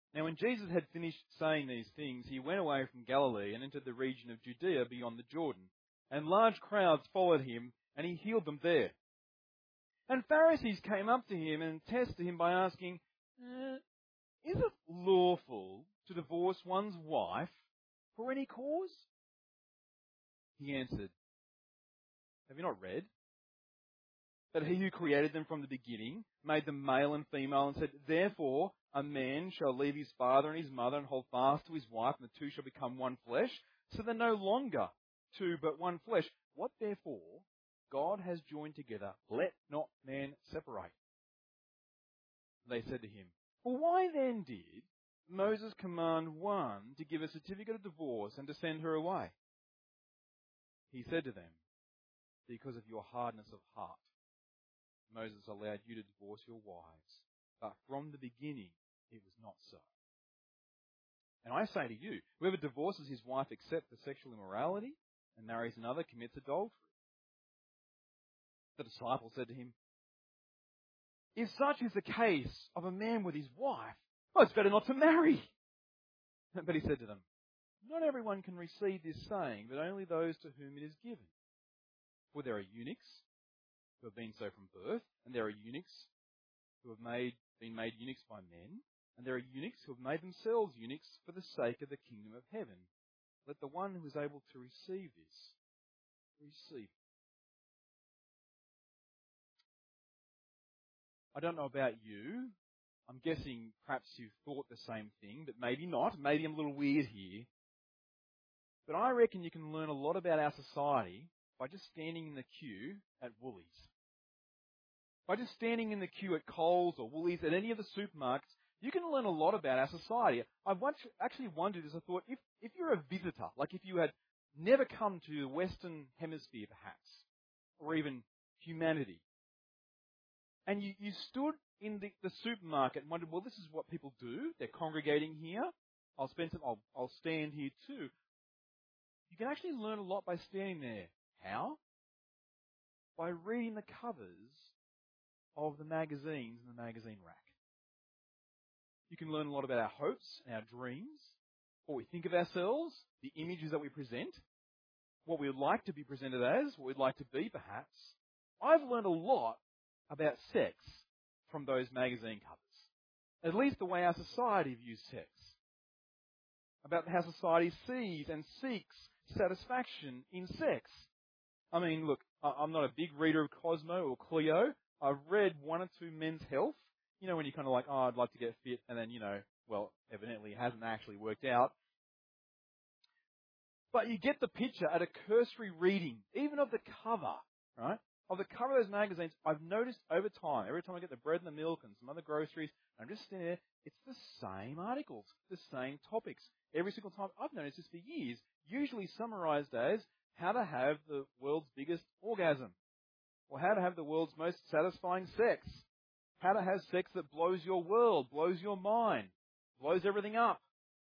Now when Jesus had finished saying these things, he went away from Galilee and entered the region of Judea beyond the Jordan. And large crowds followed him, and he healed them there. And Pharisees came up to him and tested him by asking, is it lawful to divorce one's wife for any cause? He answered, have you not read that he who created them from the beginning made them male and female and said, therefore a man shall leave his father and his mother and hold fast to his wife, and the two shall become one flesh? So they're no longer two but one flesh. What therefore God has joined together, let not man separate. They said to him, well, why then did Moses command one to give a certificate of divorce and to send her away? He said to them, because of your hardness of heart, Moses allowed you to divorce your wives, but from the beginning it was not so. And I say to you, whoever divorces his wife except for sexual immorality and marries another commits adultery. The disciple said to him, if such is the case of a man with his wife, well, it's better not to marry. But he said to them, not everyone can receive this saying, but only those to whom it is given. For there are eunuchs who have been so from birth, and there are eunuchs who have been made eunuchs by men, and there are eunuchs who have made themselves eunuchs for the sake of the kingdom of heaven. Let the one who is able to receive this, receive it. I don't know about you. I'm guessing perhaps you've thought the same thing, but maybe not. Maybe I'm a little weird here. But I reckon you can learn a lot about our society by just standing in the queue at Woolies. By just standing in the queue at Coles or Woolies, at any of the supermarkets, you can learn a lot about our society. I've actually wondered, as I thought, if you're a visitor, like if you had never come to the Western Hemisphere perhaps, or even humanity, and you stood in the supermarket and wondered, well, this is what people do. They're congregating here. I'll stand here too. You can actually learn a lot by standing there. How? By reading the covers of the magazines in the magazine rack. You can learn a lot about our hopes and our dreams, what we think of ourselves, the images that we present, what we would like to be presented as, what we'd like to be perhaps. I've learned a lot about sex from those magazine covers. At least the way our society views sex. About how society sees and seeks satisfaction in sex. I mean, look, I'm not a big reader of Cosmo or Clio. I've read one or two Men's Health. You know, when you're kind of like, oh, I'd like to get fit, and then, well, evidently it hasn't actually worked out. But you get the picture at a cursory reading, even of the cover, right? Of the cover of those magazines, I've noticed over time, every time I get the bread and the milk and some other groceries, I'm just standing there, it's the same articles, the same topics. Every single time, I've noticed this for years, usually summarized as how to have the world's biggest orgasm, or how to have the world's most satisfying sex, how to have sex that blows your world, blows your mind, blows everything up.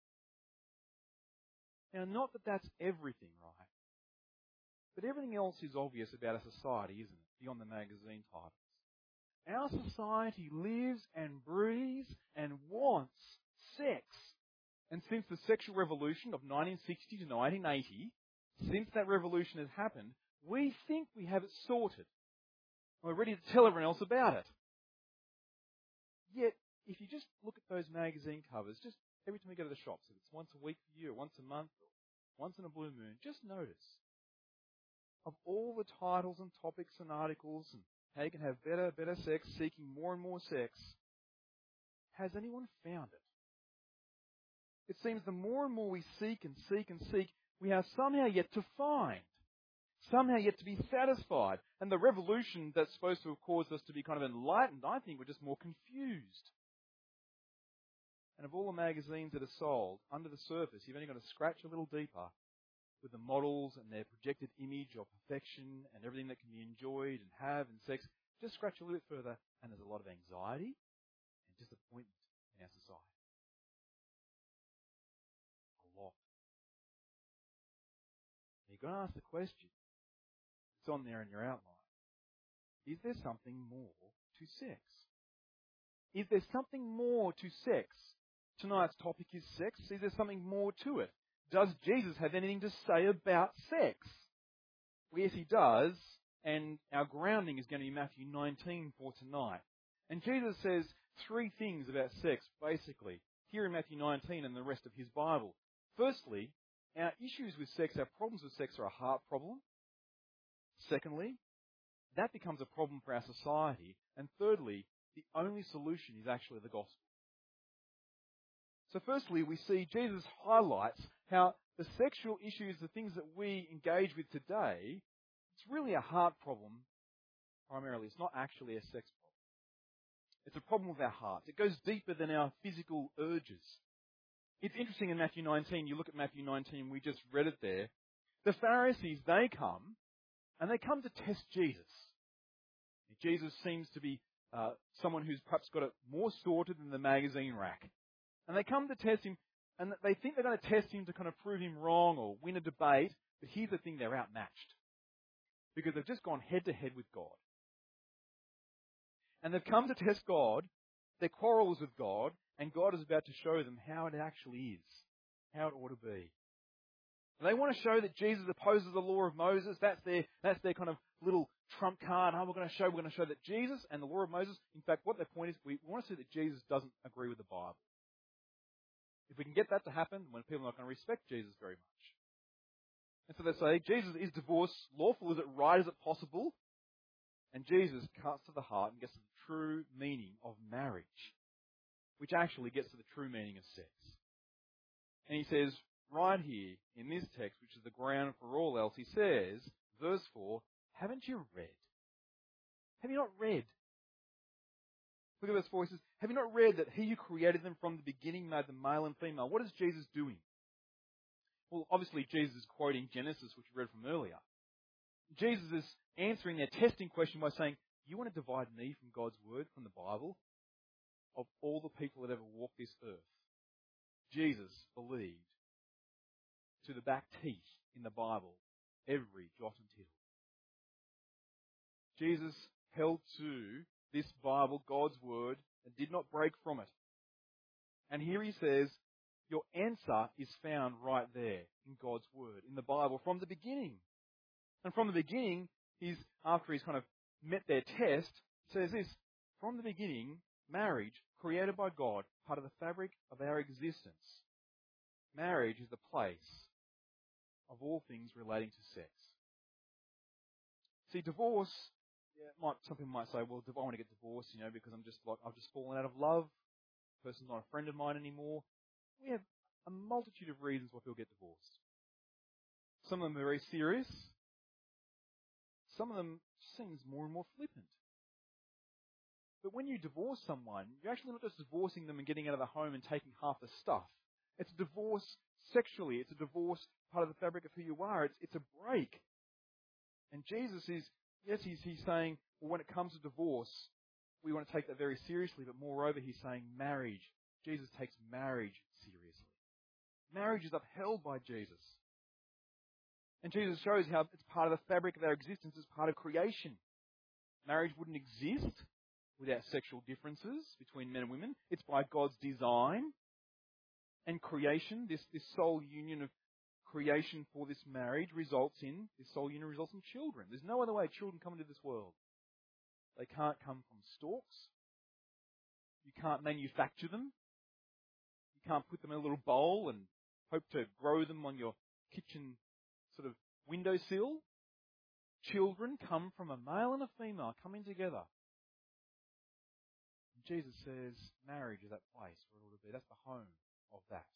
Now, not that that's everything, right? But everything else is obvious about our society, isn't it? Beyond the magazine titles. Our society lives and breathes and wants sex. And since the sexual revolution of 1960 to 1980, since that revolution has happened, we think we have it sorted. And we're ready to tell everyone else about it. Yet, if you just look at those magazine covers, just every time you go to the shops, if it's once a week for you, or once a month, or once in a blue moon, just notice of all the titles and topics and articles and how you can have better sex, seeking more and more sex, has anyone found it? It seems the more and more we seek and seek and seek, we are somehow yet to find, somehow yet to be satisfied. And the revolution that's supposed to have caused us to be kind of enlightened, I think we're just more confused. And of all the magazines that are sold, under the surface, you've only got to scratch a little deeper with the models and their projected image of perfection and everything that can be enjoyed and have and sex. Just scratch a little bit further, and there's a lot of anxiety and disappointment in our society. A lot. You've got to ask the question. It's on there in your outline. Is there something more to sex? Is there something more to sex tonight's topic is sex. See, there's something more to it. Does Jesus have anything to say about sex? Well, yes, he does. And our grounding is going to be Matthew 19 for tonight. And Jesus says three things about sex, basically, here in Matthew 19 and the rest of his Bible. Firstly, our issues with sex, our problems with sex are a heart problem. Secondly, that becomes a problem for our society. And thirdly, the only solution is actually the gospel. So firstly, we see Jesus highlights how the sexual issues, the things that we engage with today, it's really a heart problem primarily. It's not actually a sex problem. It's a problem with our hearts. It goes deeper than our physical urges. It's interesting in Matthew 19, you look at Matthew 19, we just read it there. The Pharisees, they come to test Jesus. Jesus seems to be someone who's perhaps got it more sorted than the magazine rack. And they come to test him, and they think they're going to test him to kind of prove him wrong or win a debate. But here's the thing, they're outmatched. Because they've just gone head-to-head with God. And they've come to test God, their quarrels with God, and God is about to show them how it actually is, how it ought to be. And they want to show that Jesus opposes the law of Moses. That's their kind of little trump card. We're going to show that Jesus and the law of Moses, in fact, what their point is, we want to see that Jesus doesn't agree with the Bible. If we can get that to happen, when people are not going to respect Jesus very much. And so they say, Jesus, is divorce lawful? Is it right? Is it possible? And Jesus cuts to the heart and gets to the true meaning of marriage, which actually gets to the true meaning of sex. And he says, right here in this text, which is the ground for all else, he says, verse 4, haven't you read? Have you not read? Look at verse 4, he says, have you not read that he who created them from the beginning made them male and female? What is Jesus doing? Well, obviously Jesus is quoting Genesis, which we read from earlier. Jesus is answering their testing question by saying, you want to divide me from God's word, from the Bible? Of all the people that ever walked this earth, Jesus believed to the back teeth in the Bible, every jot and tittle. Jesus held to this Bible, God's word, and did not break from it. And here he says, your answer is found right there in God's word, in the Bible, from the beginning. And from the beginning, after he's kind of met their test, says this, from the beginning, marriage, created by God, part of the fabric of our existence. Marriage is the place of all things relating to sex. See, divorce, some people might say, well, I want to get divorced, because I've just fallen out of love. The person's not a friend of mine anymore. We have a multitude of reasons why people get divorced. Some of them are very serious. Some of them seems more and more flippant. But when you divorce someone, you're actually not just divorcing them and getting out of the home and taking half the stuff. It's a divorce sexually. It's a divorce part of the fabric of who you are. It's a break. And Jesus he's saying, well, when it comes to divorce, we want to take that very seriously. But moreover, he's saying marriage. Jesus takes marriage seriously. Marriage is upheld by Jesus. And Jesus shows how it's part of the fabric of our existence. It's part of creation. Marriage wouldn't exist without sexual differences between men and women. It's by God's design. And creation, this soul union of creation for this marriage results in children. There's no other way children come into this world. They can't come from stalks. You can't manufacture them. You can't put them in a little bowl and hope to grow them on your kitchen sort of windowsill. Children come from a male and a female coming together. And Jesus says marriage is that place where it ought to be. That's the home of that.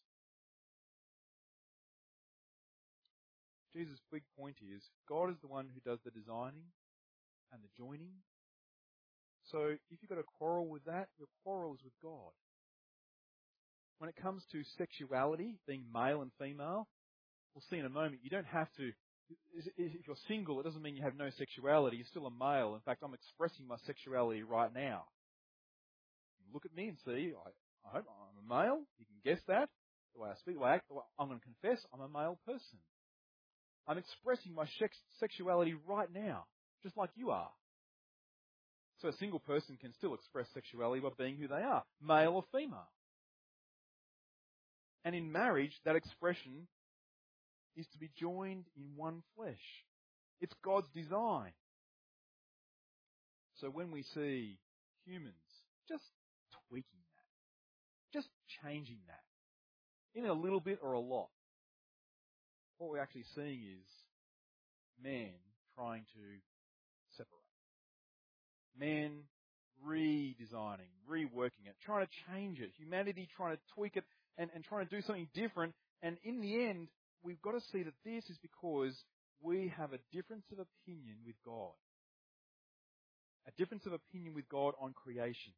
Jesus' big point is God is the one who does the designing and the joining. So if you've got a quarrel with that, your quarrel is with God. When it comes to sexuality, being male and female, we'll see in a moment, you don't have to, if you're single, it doesn't mean you have no sexuality. You're still a male. In fact, I'm expressing my sexuality right now. Look at me and see, I hope I'm a male. You can guess that. The way I speak, the way I act, I'm going to confess I'm a male person. I'm expressing my sexuality right now, just like you are. So a single person can still express sexuality by being who they are, male or female. And in marriage, that expression is to be joined in one flesh. It's God's design. So when we see humans just tweaking that, just changing that, in a little bit or a lot, what we're actually seeing is man trying to separate. Man redesigning, reworking it, trying to change it. Humanity trying to tweak it and trying to do something different. And in the end, we've got to see that this is because we have a difference of opinion with God. A difference of opinion with God on creation.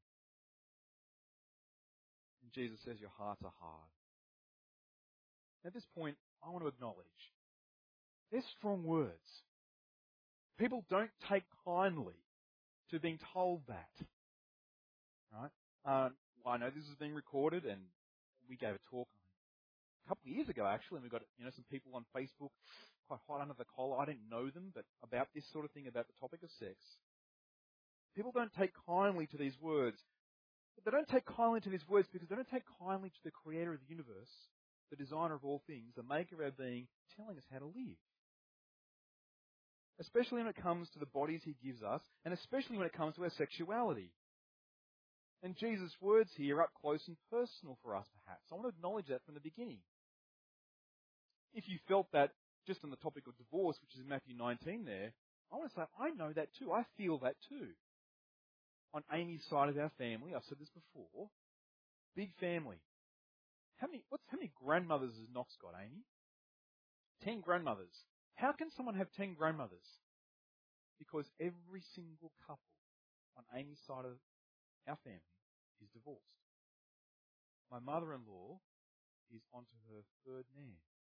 And Jesus says your hearts are hard. At this point, I want to acknowledge they're strong words. People don't take kindly to being told that. Right? I know this is being recorded, and we gave a talk a couple of years ago, actually, and we got some people on Facebook quite hot under the collar. I didn't know them, but about this sort of thing, about the topic of sex. People don't take kindly to these words. But they don't take kindly to these words because they don't take kindly to the creator of the universe, the designer of all things, the maker of our being, telling us how to live. Especially when it comes to the bodies he gives us, and especially when it comes to our sexuality. And Jesus' words here are up close and personal for us, perhaps. I want to acknowledge that from the beginning. If you felt that just on the topic of divorce, which is in Matthew 19 there, I want to say, I know that too. I feel that too. On Amy's side of our family, I've said this before, big family. How many grandmothers has Knox got, Amy? 10 grandmothers. How can someone have 10 grandmothers? Because every single couple on Amy's side of our family is divorced. My mother-in-law is onto her third man.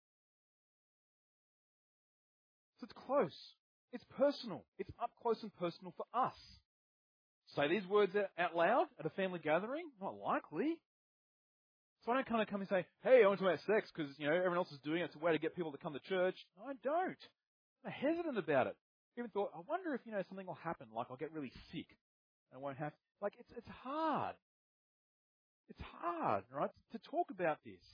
So it's close. It's personal. It's up close and personal for us. Say these words out loud at a family gathering? Not likely. So I don't kind of come and say, hey, I want to talk about sex because, everyone else is doing it. It's a way to get people to come to church. No, I don't. I'm hesitant about it. I even thought, I wonder if, something will happen, like I'll get really sick and I won't have, it's hard. It's hard, right, to talk about this.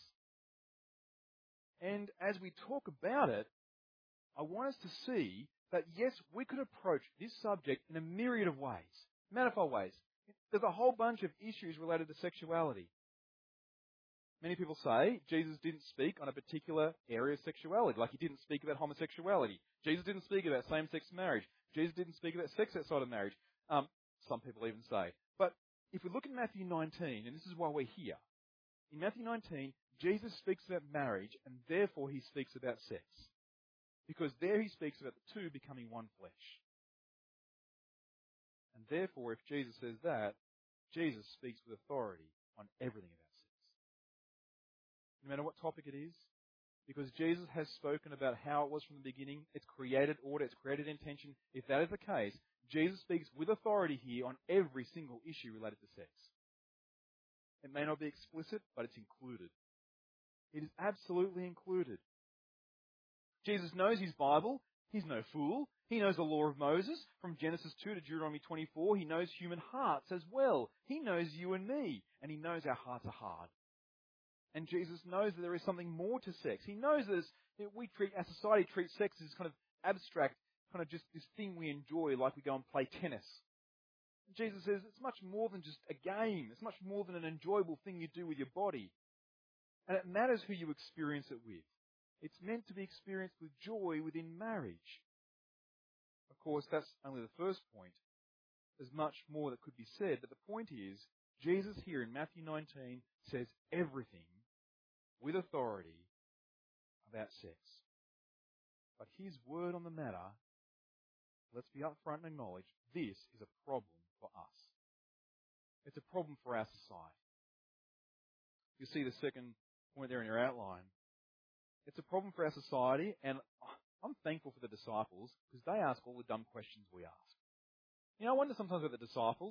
And as we talk about it, I want us to see that, yes, we could approach this subject in a myriad of ways, manifold ways. There's a whole bunch of issues related to sexuality. Many people say Jesus didn't speak on a particular area of sexuality, like he didn't speak about homosexuality. Jesus didn't speak about same-sex marriage. Jesus didn't speak about sex outside of marriage. Some people even say. But if we look at Matthew 19, and this is why we're here, in Matthew 19, Jesus speaks about marriage, and therefore he speaks about sex. Because there he speaks about the two becoming one flesh. And therefore, if Jesus says that, Jesus speaks with authority on everything about sex. No matter what topic it is, because Jesus has spoken about how it was from the beginning, its created order, its created intention. If that is the case, Jesus speaks with authority here on every single issue related to sex. It may not be explicit, but it's included. It is absolutely included. Jesus knows his Bible. He's no fool. He knows the law of Moses from Genesis 2 to Deuteronomy 24. He knows human hearts as well. He knows you and me, and he knows our hearts are hard. And Jesus knows that there is something more to sex. He knows that our society treats sex as kind of abstract, kind of just this thing we enjoy, like we go and play tennis. And Jesus says it's much more than just a game. It's much more than an enjoyable thing you do with your body. And it matters who you experience it with. It's meant to be experienced with joy within marriage. Of course, that's only the first point. There's much more that could be said, but the point is, Jesus here in Matthew 19 says everything with authority about sex. But his word on the matter, let's be upfront and acknowledge, this is a problem for us. It's a problem for our society. You see the second point there in your outline. It's a problem for our society, and I'm thankful for the disciples because they ask all the dumb questions we ask. I wonder sometimes about the disciples,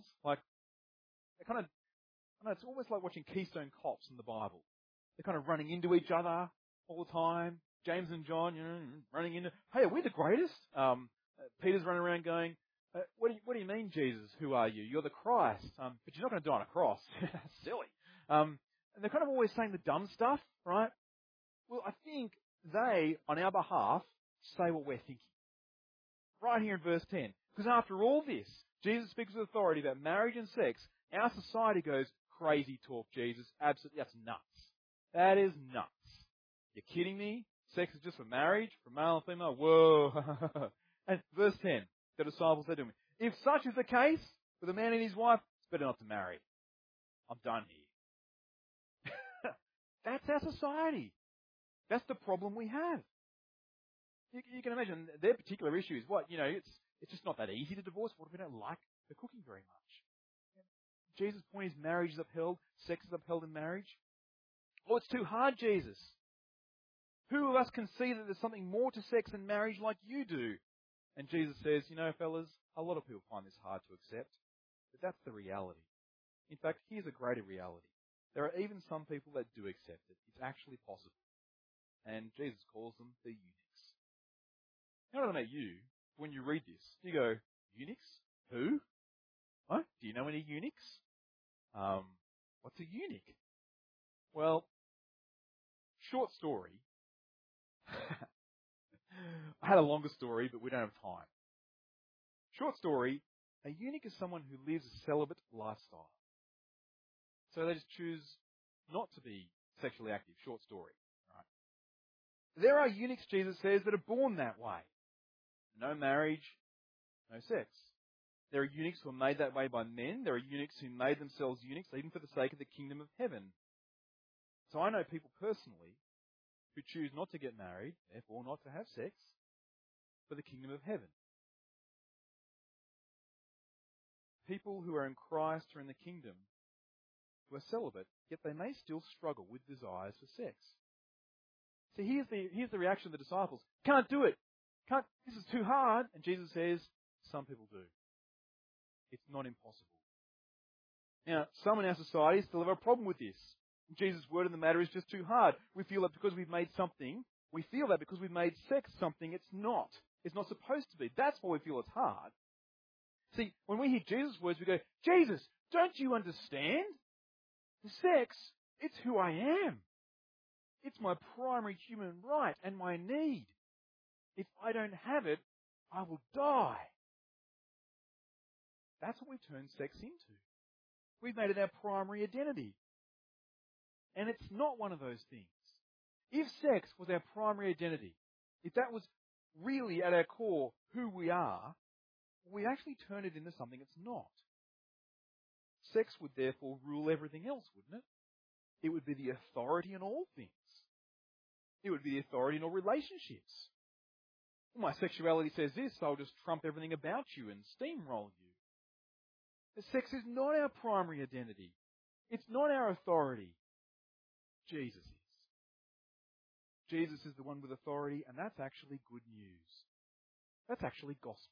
it's almost like watching Keystone Cops in the Bible. They're kind of running into each other all the time. James and John, running into, hey, are we the greatest? Peter's running around going, what do you mean, Jesus? Who are you? You're the Christ. But you're not going to die on a cross. Silly. And they're kind of always saying the dumb stuff, right? Well, I think they, on our behalf, say what we're thinking. Right here in verse 10. Because after all this, Jesus speaks with authority about marriage and sex. Our society goes, crazy talk, Jesus. Absolutely, that's nuts. That is nuts. You're kidding me? Sex is just for marriage, for male and female? Whoa. And verse 10, the disciples said to him, if such is the case with a man and his wife, it's better not to marry. I'm done here. That's our society. That's the problem we have. You can imagine their particular issue is what? It's just not that easy to divorce. What if we don't like the cooking very much? Jesus' point is marriage is upheld, sex is upheld in marriage. Oh, it's too hard, Jesus. Who of us can see that there's something more to sex and marriage like you do? And Jesus says, fellas, a lot of people find this hard to accept, but that's the reality. In fact, here's a greater reality. There are even some people that do accept it. It's actually possible. And Jesus calls them the eunuchs. Now, I don't know about you, when you read this, you go, eunuchs? Who? What? Do you know any eunuchs? What's a eunuch? Well, short story. I had a longer story, but we don't have time. Short story, a eunuch is someone who lives a celibate lifestyle. So they just choose not to be sexually active. Short story. Right? There are eunuchs, Jesus says, that are born that way. No marriage, no sex. There are eunuchs who are made that way by men. There are eunuchs who made themselves eunuchs even for the sake of the kingdom of heaven. So I know people personally who choose not to get married, therefore not to have sex, for the kingdom of heaven. People who are in Christ are in the kingdom who are celibate, yet they may still struggle with desires for sex. So here's the reaction of the disciples. Can't do it. This is too hard. And Jesus says, some people do. It's not impossible. Now, some in our society still have a problem with this. Jesus' word in the matter is just too hard. We feel that because we've made sex something it's not. It's not supposed to be. That's why we feel it's hard. See, when we hear Jesus' words, we go, Jesus, don't you understand? The sex, it's who I am. It's my primary human right and my need. If I don't have it, I will die. That's what we turn sex into. We've made it our primary identity. And it's not one of those things. If sex was our primary identity, if that was really at our core who we are, we actually turn it into something it's not. Sex would therefore rule everything else, wouldn't it? It would be the authority in all things. It would be the authority in all relationships. Well, my sexuality says this, so I'll just trump everything about you and steamroll you. The sex is not our primary identity. It's not our authority. Jesus is. Jesus is the one with authority, and that's actually good news. That's actually gospel.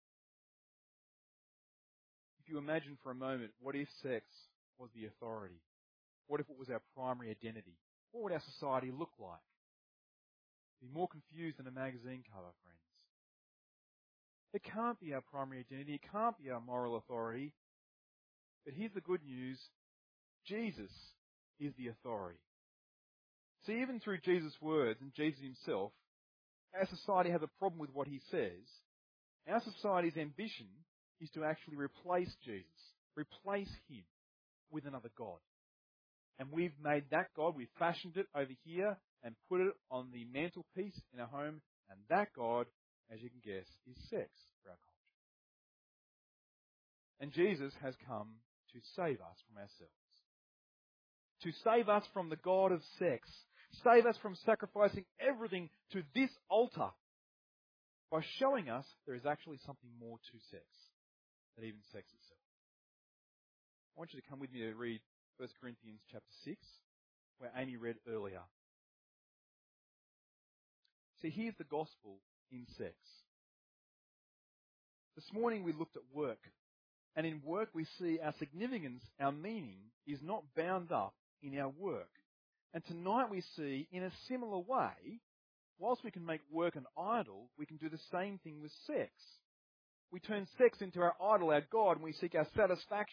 If you imagine for a moment, what if sex was the authority? What if it was our primary identity? What would our society look like? Be more confused than a magazine cover, friends. It can't be our primary identity. It can't be our moral authority. But here's the good news. Jesus is the authority. See, even through Jesus' words and Jesus himself, our society has a problem with what he says. Our society's ambition is to actually replace Jesus, replace him with another God. And we've made that God, we've fashioned it over here and put it on the mantelpiece in our home, and that God, as you can guess, is sex for our culture. And Jesus has come to save us from ourselves. To save us from the God of sex. Save us from sacrificing everything to this altar by showing us there is actually something more to sex than even sex itself. I want you to come with me to read 1 Corinthians chapter 6, where Amy read earlier. See, here's the gospel in sex. This morning we looked at work. And in work we see our significance, our meaning, is not bound up in our work. And tonight we see, in a similar way, whilst we can make work an idol, we can do the same thing with sex. We turn sex into our idol, our God, and we seek our satisfaction,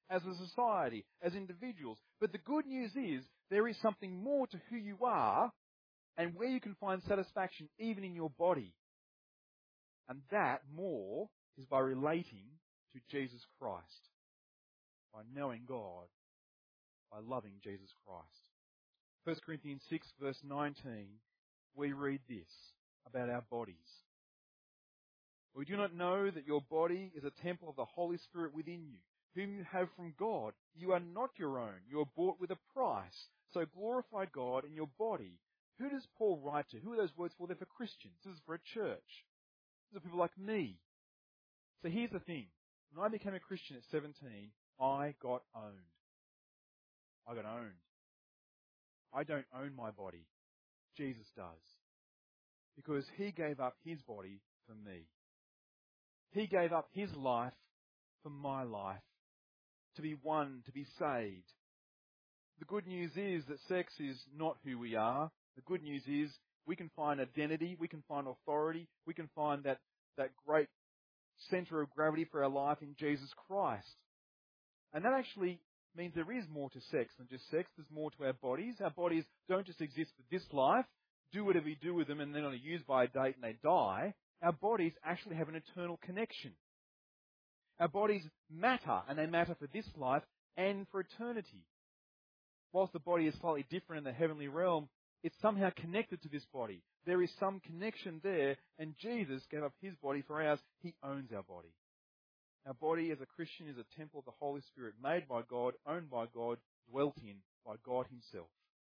as a society, as individuals. But the good news is there is something more to who you are and where you can find satisfaction even in your body. And that more is by relating to Jesus Christ, by knowing God, by loving Jesus Christ. 1 Corinthians 6 verse 19, we read this about our bodies. We do not know that your body is a temple of the Holy Spirit within you, whom you have from God. You are not your own. You are bought with a price. So glorify God in your body. Who does Paul write to? Who are those words for? They're for Christians. This is for a church. These are people like me. So here's the thing. When I became a Christian at 17, I got owned. I got owned. I don't own my body. Jesus does. Because he gave up his body for me. He gave up his life for my life. To be won, to be saved. The good news is that sex is not who we are. The good news is we can find identity, we can find authority, we can find that great center of gravity for our life in Jesus Christ. And that actually means there is more to sex than just sex. There's more to our bodies. Our bodies don't just exist for this life, do whatever you do with them, and then on a use-by date and they die. Our bodies actually have an eternal connection. Our bodies matter, and they matter for this life and for eternity. Whilst the body is slightly different in the heavenly realm, it's somehow connected to this body. There is some connection there, and Jesus gave up his body for ours. He owns our body. Our body as a Christian is a temple of the Holy Spirit, made by God, owned by God, dwelt in by God himself.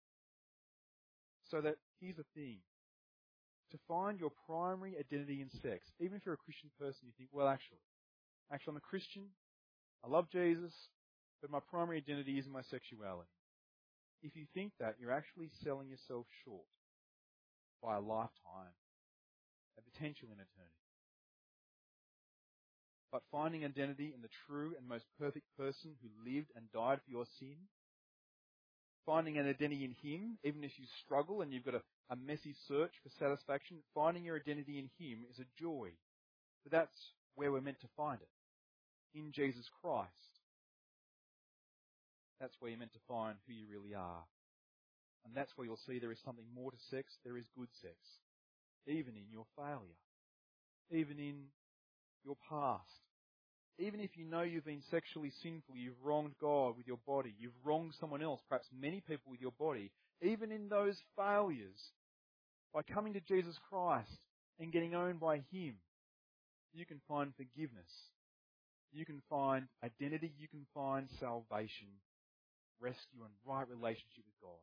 So that, here's the thing, to find your primary identity in sex, even if you're a Christian person, you think, well, actually, I'm a Christian, I love Jesus, but my primary identity is in my sexuality. If you think that, you're actually selling yourself short by a lifetime, a potential in eternity. But finding identity in the true and most perfect person who lived and died for your sin, finding an identity in him, even if you struggle and you've got a messy search for satisfaction, finding your identity in him is a joy. But that's where we're meant to find it, in Jesus Christ. That's where you're meant to find who you really are. And that's where you'll see there is something more to sex. There is good sex. Even in your failure. Even in your past. Even if you know you've been sexually sinful, you've wronged God with your body, you've wronged someone else, perhaps many people with your body, even in those failures, by coming to Jesus Christ and getting owned by him, you can find forgiveness. You can find identity. You can find salvation, rescue, and right relationship with God.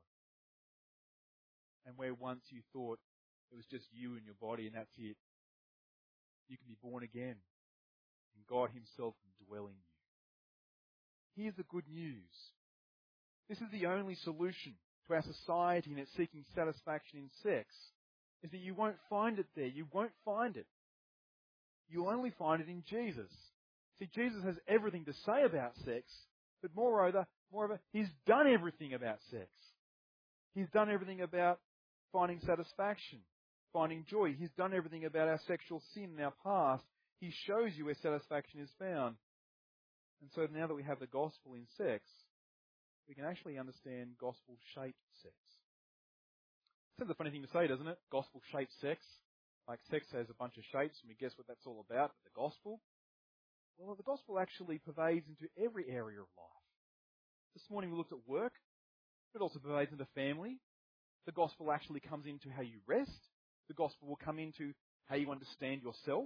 And where once you thought it was just you and your body and that's it, you can be born again. And God himself can dwell in you. Here's the good news. This is the only solution to our society and its seeking satisfaction in sex, is that you won't find it there. You won't find it. You'll only find it in Jesus. See, Jesus has everything to say about sex, but moreover, he's done everything about sex. He's done everything about finding satisfaction, finding joy. He's done everything about our sexual sin in our past. He shows you where satisfaction is found. And so now that we have the gospel in sex, we can actually understand gospel-shaped sex. Sounds a funny thing to say, doesn't it? Gospel-shaped sex. Like sex has a bunch of shapes and we guess what that's all about, but the gospel? Well, the gospel actually pervades into every area of life. This morning we looked at work. It also pervades into family. The gospel actually comes into how you rest. The gospel will come into how you understand yourself,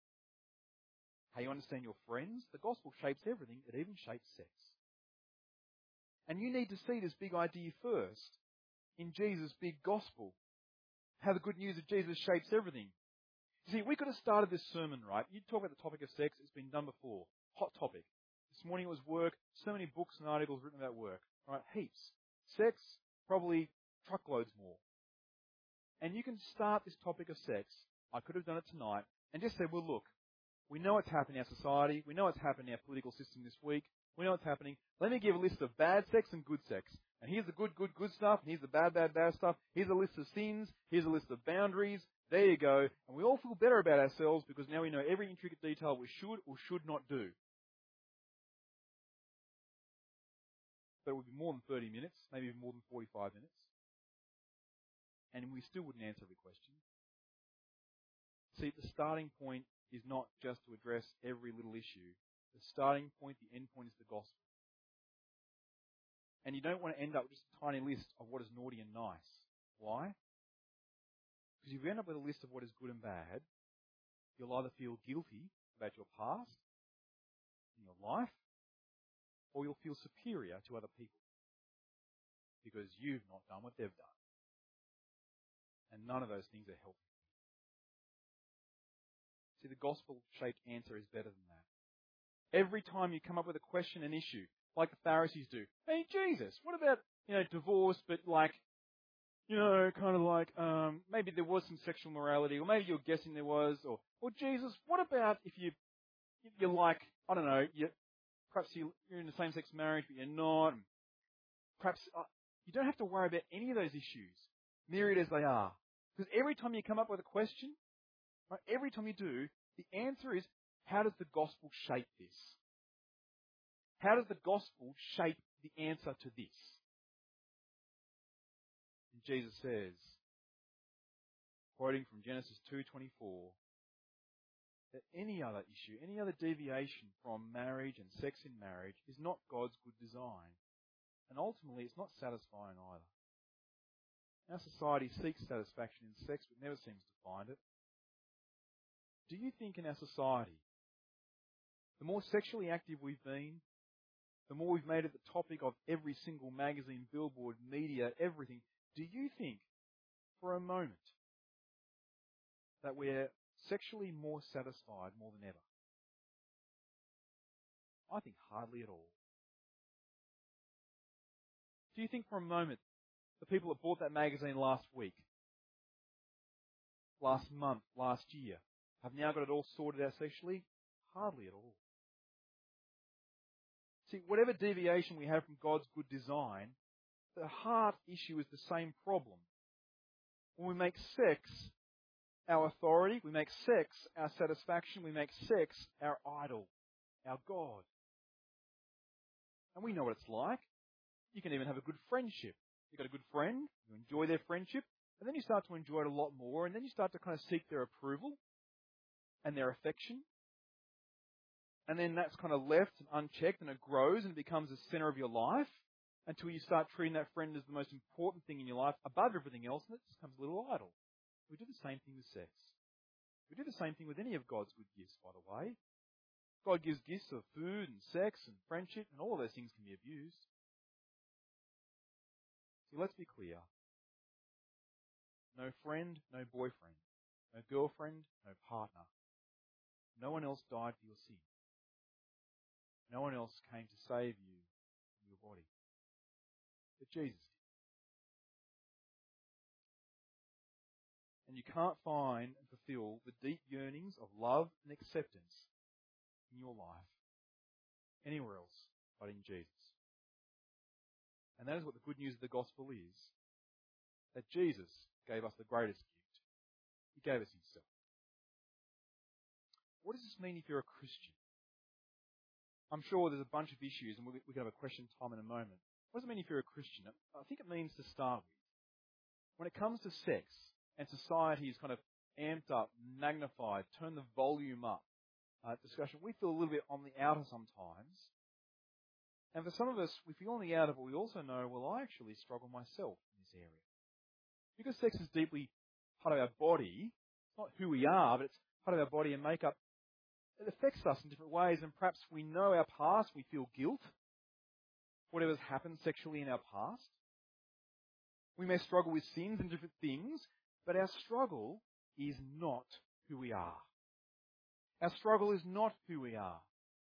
how you understand your friends. The gospel shapes everything. It even shapes sex. And you need to see this big idea first in Jesus' big gospel. How the good news of Jesus shapes everything. You see, we could have started this sermon, right? You talk about the topic of sex. It's been done before. Hot topic. This morning it was work. So many books and articles written about work. Right? Heaps. Sex, probably truckloads more. And you can start this topic of sex. I could have done it tonight and just said, well, look, we know what's happening in our society. We know what's happening in our political system this week. We know what's happening. Let me give a list of bad sex and good sex. And here's the good stuff. And here's the bad stuff. Here's a list of sins. Here's a list of boundaries. There you go. And we all feel better about ourselves because now we know every intricate detail we should or should not do. but it would be more than 30 minutes, maybe even more than 45 minutes. And we still wouldn't answer every question. See, the starting point is not just to address every little issue. The starting point, the end point is the gospel. And you don't want to end up with just a tiny list of what is naughty and nice. Why? Because if you end up with a list of what is good and bad, you'll either feel guilty about your past in your life, or you'll feel superior to other people because you've not done what they've done. And none of those things are healthy. See, the gospel-shaped answer is better than that. Every time you come up with a question, an issue, like the Pharisees do, hey, Jesus, what about, divorce, but maybe there was some sexual morality, or maybe you're guessing there was, or Jesus, what about if you're like, I don't know, perhaps you're in a same-sex marriage, but you're not. Perhaps you don't have to worry about any of those issues, myriad as they are. Because every time you come up with a question, right, every time you do, the answer is, how does the gospel shape this? How does the gospel shape the answer to this? And Jesus says, quoting from Genesis 2:24, that any other issue, any other deviation from marriage and sex in marriage is not God's good design. And ultimately, it's not satisfying either. Our society seeks satisfaction in sex, but never seems to find it. Do you think in our society, the more sexually active we've been, the more we've made it the topic of every single magazine, billboard, media, everything, do you think for a moment that we're sexually more satisfied more than ever? I think hardly at all. Do you think for a moment the people that bought that magazine last week, last month, last year, have now got it all sorted out sexually? Hardly at all. See, whatever deviation we have from God's good design, the heart issue is the same problem. When we make sex our authority, we make sex our satisfaction, we make sex our idol, our God. And we know what it's like. You can even have a good friendship. You've got a good friend, you enjoy their friendship, and then you start to enjoy it a lot more, and then you start to kind of seek their approval and their affection. And then that's kind of left and unchecked, and it grows and becomes the center of your life until you start treating that friend as the most important thing in your life above everything else, and it just becomes a little idol. We do the same thing with sex. We do the same thing with any of God's good gifts, by the way. God gives gifts of food and sex and friendship, and all of those things can be abused. See, let's be clear. No friend, no boyfriend, no girlfriend, no partner. No one else died for your sin. No one else came to save you from your body. But Jesus did. And you can't find and fulfill the deep yearnings of love and acceptance in your life anywhere else but in Jesus. And that is what the good news of the gospel is. That Jesus gave us the greatest gift. He gave us himself. What does this mean if you're a Christian? I'm sure there's a bunch of issues, and we can have a question time in a moment. What does it mean if you're a Christian? I think it means to start with, when it comes to sex, and society is kind of amped up, magnified, turn the volume up, discussion, we feel a little bit on the outer sometimes. And for some of us, we feel on the outer, but we also know, well, I actually struggle myself in this area. Because sex is deeply part of our body, it's not who we are, but it's part of our body and makeup, it affects us in different ways, and perhaps we know our past, we feel guilt, whatever's happened sexually in our past. We may struggle with sins and different things, but our struggle is not who we are. Our struggle is not who we are.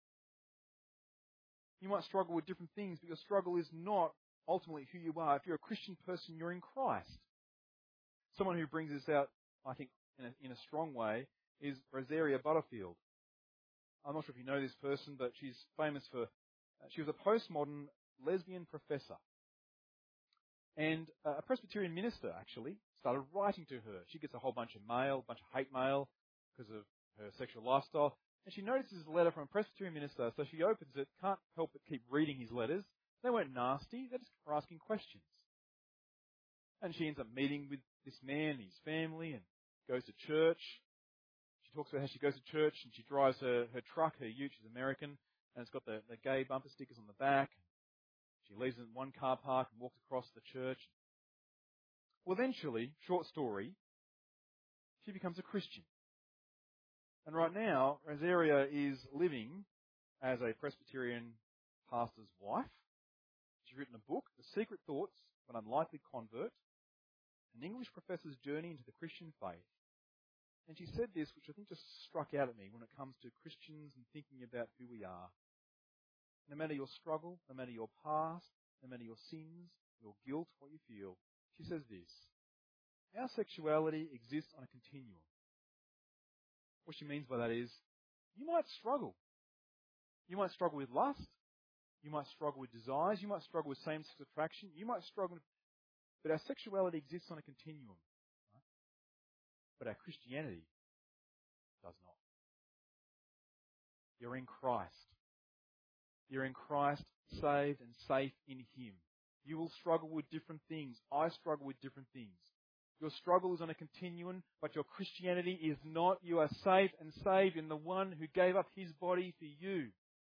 You might struggle with different things, but your struggle is not ultimately who you are. If you're a Christian person, you're in Christ. Someone who brings this out, I think, in a strong way is Rosaria Butterfield. I'm not sure if you know this person, but she's famous for, she was a postmodern lesbian professor. And a Presbyterian minister, actually, started writing to her. She gets a whole bunch of mail, a bunch of hate mail because of her sexual lifestyle. And she notices a letter from a Presbyterian minister, so she opens it, can't help but keep reading his letters. They weren't nasty. They just were asking questions. And she ends up meeting with this man and his family and goes to church. She talks about how she goes to church and she drives her truck, her ute, she's American, and it's got the gay bumper stickers on the back. She leaves in one car park and walks across the church. Well, eventually, short story, she becomes a Christian. And right now, Rosaria is living as a Presbyterian pastor's wife. She's written a book, The Secret Thoughts of an Unlikely Convert, an English professor's journey into the Christian faith. And she said this, which I think just struck out at me when it comes to Christians and thinking about who we are. No matter your struggle, no matter your past, no matter your sins, your guilt, what you feel, she says this: our sexuality exists on a continuum. What she means by that is, you might struggle. You might struggle with lust. You might struggle with desires. You might struggle with same-sex attraction. You might struggle, but our sexuality exists on a continuum. Right? But our Christianity does not. You're in Christ. You're in Christ, saved and safe in Him. You will struggle with different things. I struggle with different things. Your struggle is on a continuum, but your Christianity is not. You are safe and saved in the one who gave up His body for you.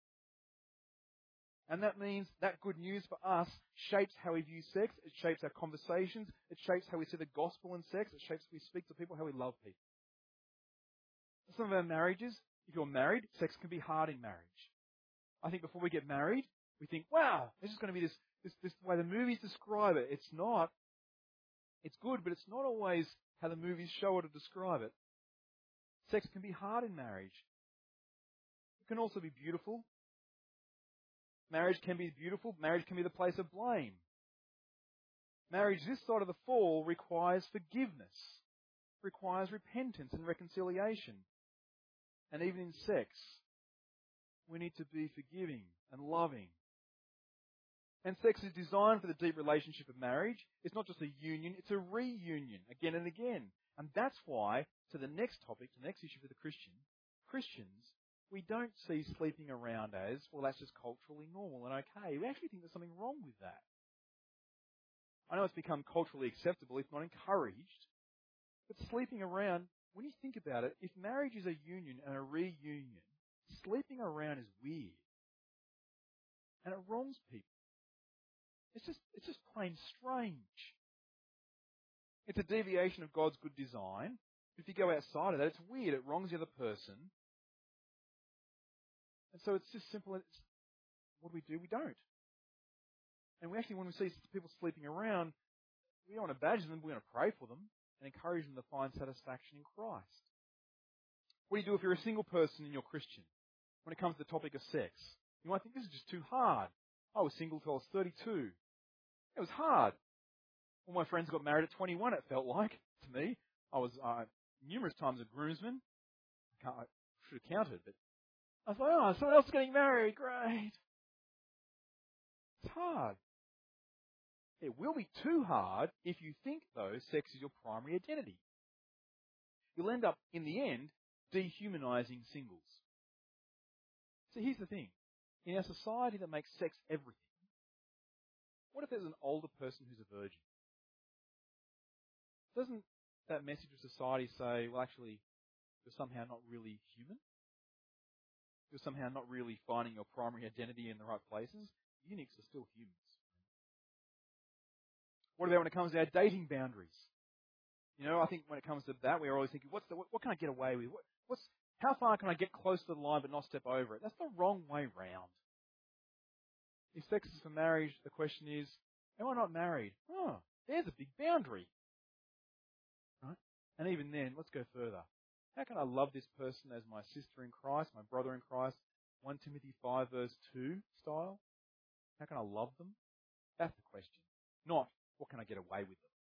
And that means that good news for us shapes how we view sex. It shapes our conversations. It shapes how we see the gospel in sex. It shapes how we speak to people, how we love people. Some of our marriages, if you're married, sex can be hard in marriage. I think before we get married, we think, wow, this is going to be this way the movies describe it. It's not. It's good, but it's not always how the movies show it or describe it. Sex can be hard in marriage. It can also be beautiful. Marriage can be beautiful. Marriage can be the place of blame. Marriage this side of the fall requires forgiveness, requires repentance and reconciliation. And even in sex, we need to be forgiving and loving. And sex is designed for the deep relationship of marriage. It's not just a union, it's a reunion again and again. And that's why, to the next topic, the next issue for the Christians, we don't see sleeping around as, well, that's just culturally normal and okay. We actually think there's something wrong with that. I know it's become culturally acceptable, if not encouraged, but sleeping around, when you think about it, if marriage is a union and a reunion, sleeping around is weird. And it wrongs people. It's just plain strange. It's a deviation of God's good design. If you go outside of that, it's weird. It wrongs the other person. And so it's just simple. What do? We don't. And we actually, when we see people sleeping around, we don't want to badger them. We want to pray for them and encourage them to find satisfaction in Christ. What do you do if you're a single person and you're Christian? When it comes to the topic of sex, you might think this is just too hard. I was single till I was 32. It was hard. All my friends got married at 21, it felt like, to me. I was numerous times a groomsman. I should have counted, but I was like, oh, someone else is getting married, great. It's hard. It will be too hard if you think, though, sex is your primary identity. You'll end up, in the end, dehumanizing singles. So here's the thing. In our society that makes sex everything, what if there's an older person who's a virgin? Doesn't that message of society say, well, actually, you're somehow not really human? You're somehow not really finding your primary identity in the right places? Eunuchs are still humans. What about when it comes to our dating boundaries? You know, I think when it comes to that, we're always thinking, what can I get away with? How far can I get close to the line but not step over it? That's the wrong way round. If sex is for marriage, the question is, am I not married? Oh, there's a big boundary. Right? And even then, let's go further. How can I love this person as my sister in Christ, my brother in Christ, 1 Timothy 5 verse 2 style? How can I love them? That's the question. Not, what can I get away with them?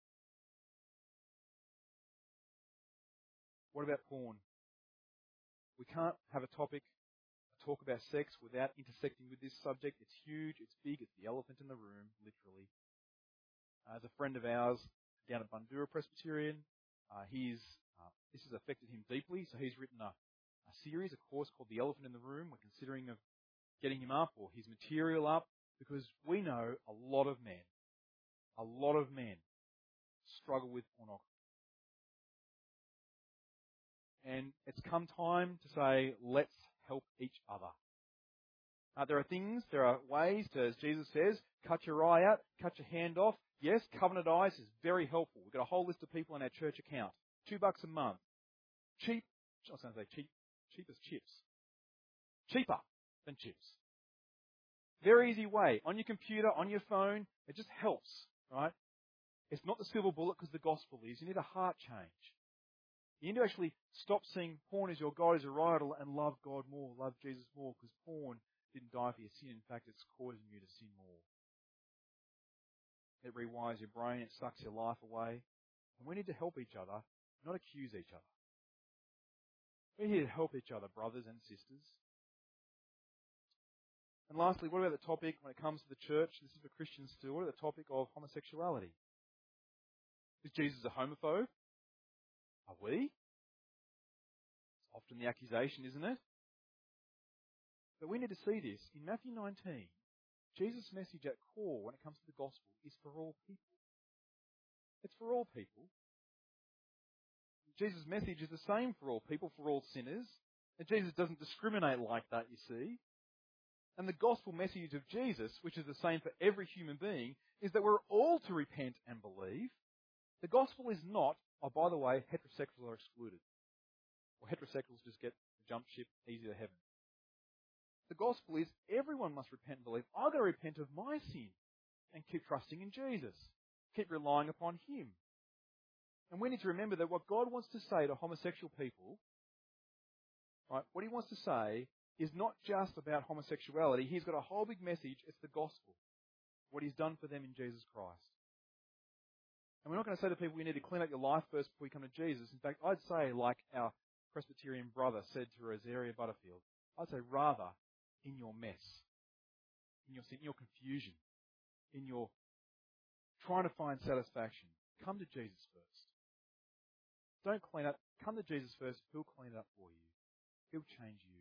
What about porn? We can't have a talk about sex without intersecting with this subject. It's huge, it's big, it's the elephant in the room, literally. As a friend of ours down at Bundoora Presbyterian, this has affected him deeply, so he's written a series, a course called The Elephant in the Room. We're considering of getting him up or his material up Because we know a lot of men struggle with pornography. And it's come time to say, let's help each other. There are ways to, as Jesus says, cut your eye out, cut your hand off. Yes, Covenant Eyes is very helpful. We've got a whole list of people in our church account. $2 a month. Cheap, I was going to say cheap as chips. Cheaper than chips. Very easy way. On your computer, on your phone, it just helps, right? It's not the silver bullet because the gospel is. You need a heart change. You need to actually stop seeing porn as your God, as your idol, and love God more, love Jesus more, because porn didn't die for your sin. In fact, it's causing you to sin more. It rewires your brain, it sucks your life away. And we need to help each other, not accuse each other. We're here to help each other, brothers and sisters. And lastly, what about the topic, when it comes to the church, this is for Christians too, what about the topic of homosexuality? Is Jesus a homophobe? Are we? It's often the accusation, isn't it? But we need to see this. In Matthew 19, Jesus' message at core when it comes to the gospel is for all people. It's for all people. Jesus' message is the same for all people, for all sinners. And Jesus doesn't discriminate like that, you see. And the gospel message of Jesus, which is the same for every human being, is that we're all to repent and believe. The gospel is not, oh, by the way, heterosexuals are excluded. Or heterosexuals just get the jump ship easy to heaven. The gospel is everyone must repent and believe. I've got to repent of my sin and keep trusting in Jesus. Keep relying upon Him. And we need to remember that what God wants to say to homosexual people, right, what He wants to say is not just about homosexuality. He's got a whole big message. It's the gospel. What He's done for them in Jesus Christ. And we're not going to say to people, you need to clean up your life first before you come to Jesus. In fact, I'd say, like our Presbyterian brother said to Rosaria Butterfield, I'd say rather in your mess, in your sin, in your confusion, in your trying to find satisfaction, come to Jesus first. Don't clean up. Come to Jesus first. He'll clean it up for you. He'll change you.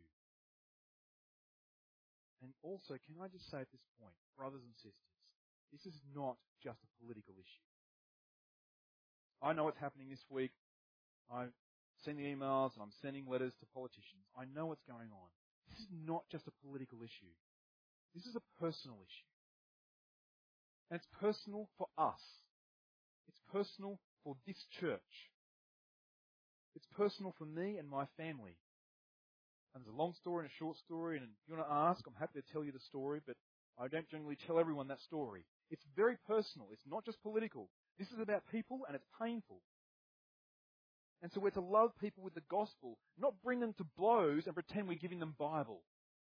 And also, can I just say at this point, brothers and sisters, this is not just a political issue. I know what's happening this week. I'm sending emails and I'm sending letters to politicians. I know what's going on. This is not just a political issue. This is a personal issue. And it's personal for us. It's personal for this church. It's personal for me and my family. And there's a long story and a short story, and if you want to ask, I'm happy to tell you the story, but I don't generally tell everyone that story. It's very personal. It's not just political. This is about people, and it's painful. And so we're to love people with the gospel, not bring them to blows and pretend we're giving them Bible.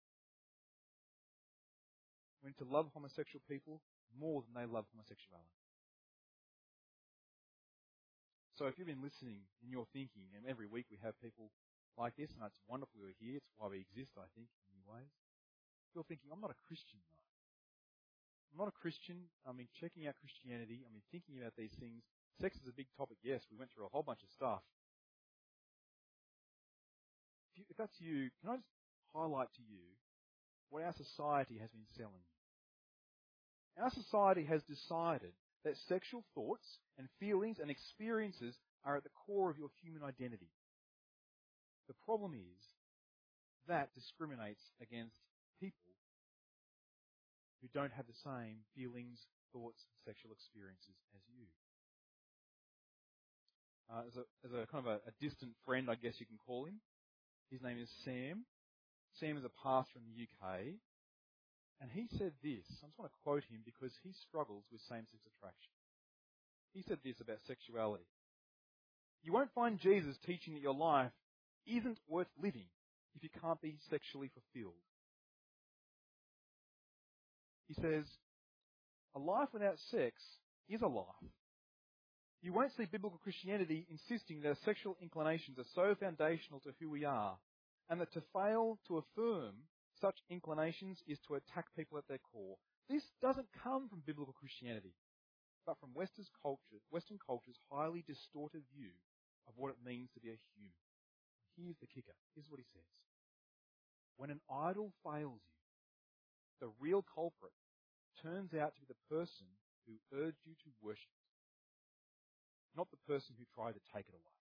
We're to love homosexual people more than they love homosexuality. So if you've been listening and you're thinking, and every week we have people like this, and it's wonderful we're here, it's why we exist, I think, in many ways. You're thinking, I'm not a Christian, though. I'm not a Christian. I mean, checking out Christianity, I mean, thinking about these things. Sex is a big topic, yes. We went through a whole bunch of stuff. If that's you, can I just highlight to you what our society has been selling you? Our society has decided that sexual thoughts and feelings and experiences are at the core of your human identity. The problem is that discriminates against people who don't have the same feelings, thoughts, and sexual experiences as you. As a kind of a distant friend, I guess you can call him. His name is Sam. Sam is a pastor in the UK. And he said this. I just want to quote him because he struggles with same-sex attraction. He said this about sexuality. You won't find Jesus teaching that your life isn't worth living if you can't be sexually fulfilled. He says, a life without sex is a life. You won't see biblical Christianity insisting that our sexual inclinations are so foundational to who we are, and that to fail to affirm such inclinations is to attack people at their core. This doesn't come from biblical Christianity, but from Western culture's highly distorted view of what it means to be a human. Here's the kicker. Here's what he says. When an idol fails you, the real culprit turns out to be the person who urged you to worship it, not the person who tried to take it away.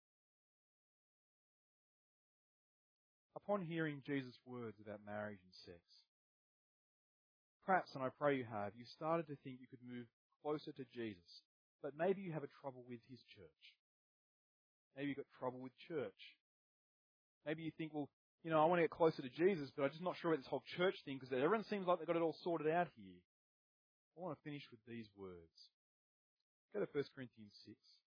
Upon hearing Jesus' words about marriage and sex, perhaps, and I pray you have, you started to think you could move closer to Jesus, but maybe you have a trouble with his church. Maybe you've got trouble with church. Maybe you think, well, I want to get closer to Jesus, but I'm just not sure about this whole church thing because everyone seems like they've got it all sorted out here. I want to finish with these words. Go to 1 Corinthians 6.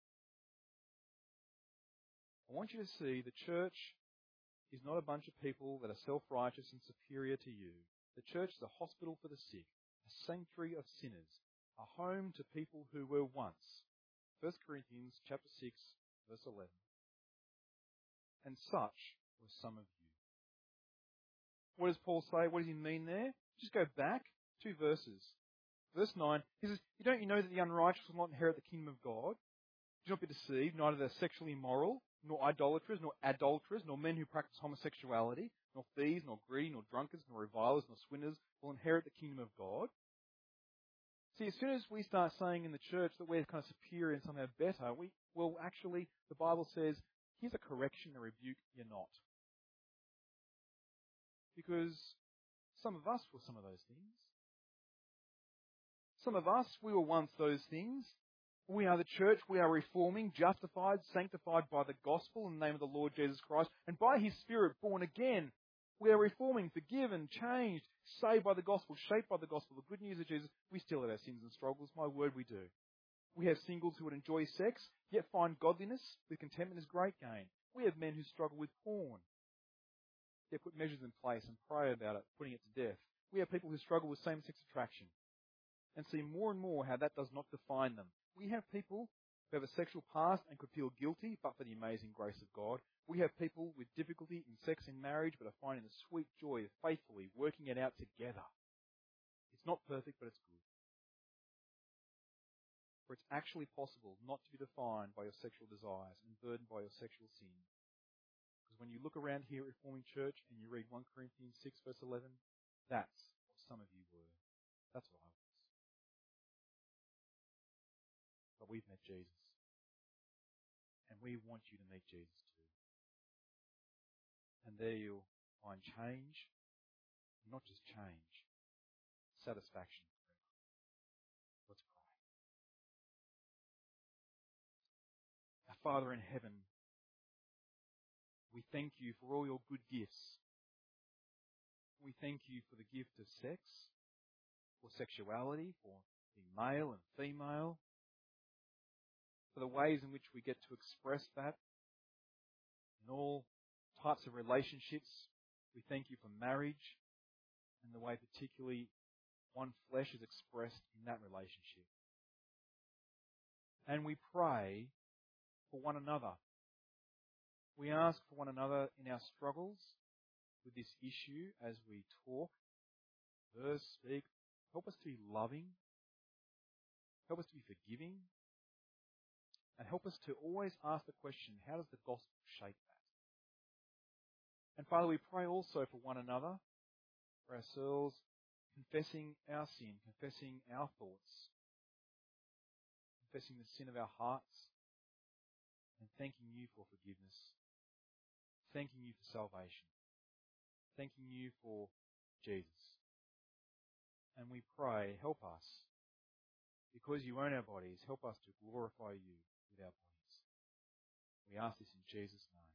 I want you to see the church is not a bunch of people that are self-righteous and superior to you. The church is a hospital for the sick, a sanctuary of sinners, a home to people who were once. 1 Corinthians chapter 6, verse 11. And such were some of you. What does Paul say? What does he mean there? Just go back 2 verses. Verse 9, he says, Don't you know that the unrighteous will not inherit the kingdom of God? Do not be deceived, neither the sexually immoral, nor idolaters, nor adulterers, nor men who practice homosexuality, nor thieves, nor greedy, nor drunkards, nor revilers, nor swindlers will inherit the kingdom of God. See, as soon as we start saying in the church that we're kind of superior and somehow better, actually, the Bible says, here's a correction, a rebuke, you're not. Because some of us were some of those things. Some of us, we were once those things. We are the church. We are reforming, justified, sanctified by the gospel in the name of the Lord Jesus Christ. And by his Spirit, born again. We are reforming, forgiven, changed, saved by the gospel, shaped by the gospel. The good news of Jesus, we still have our sins and struggles. My word, we do. We have singles who would enjoy sex, yet find godliness with contentment is great gain. We have men who struggle with porn, yet put measures in place and pray about it, putting it to death. We have people who struggle with same-sex attraction and see more and more how that does not define them. We have people who have a sexual past and could feel guilty, but for the amazing grace of God. We have people with difficulty in sex and marriage, but are finding the sweet joy of faithfully working it out together. It's not perfect, but it's good. For it's actually possible not to be defined by your sexual desires and burdened by your sexual sin. Because when you look around here at Reforming Church and you read 1 Corinthians 6 verse 11, that's what some of you were. That's what I was. But we've met Jesus. And we want you to meet Jesus too. And there you'll find change, not just change, satisfaction forever. Let's pray. Our Father in heaven, we thank you for all your good gifts. We thank you for the gift of sex, for sexuality, for being male and female, for the ways in which we get to express that in all types of relationships. We thank you for marriage and the way particularly one flesh is expressed in that relationship. And we pray for one another. We ask for one another in our struggles with this issue as we talk, verse, speak. Help us to be loving. Help us to be forgiving. And help us to always ask the question, how does the gospel shape that? And Father, we pray also for one another, for ourselves, confessing our sin, confessing our thoughts, confessing the sin of our hearts, and thanking you for forgiveness, thanking you for salvation, thanking you for Jesus. And we pray, help us, because you own our bodies, help us to glorify you with our bodies. We ask this in Jesus' name.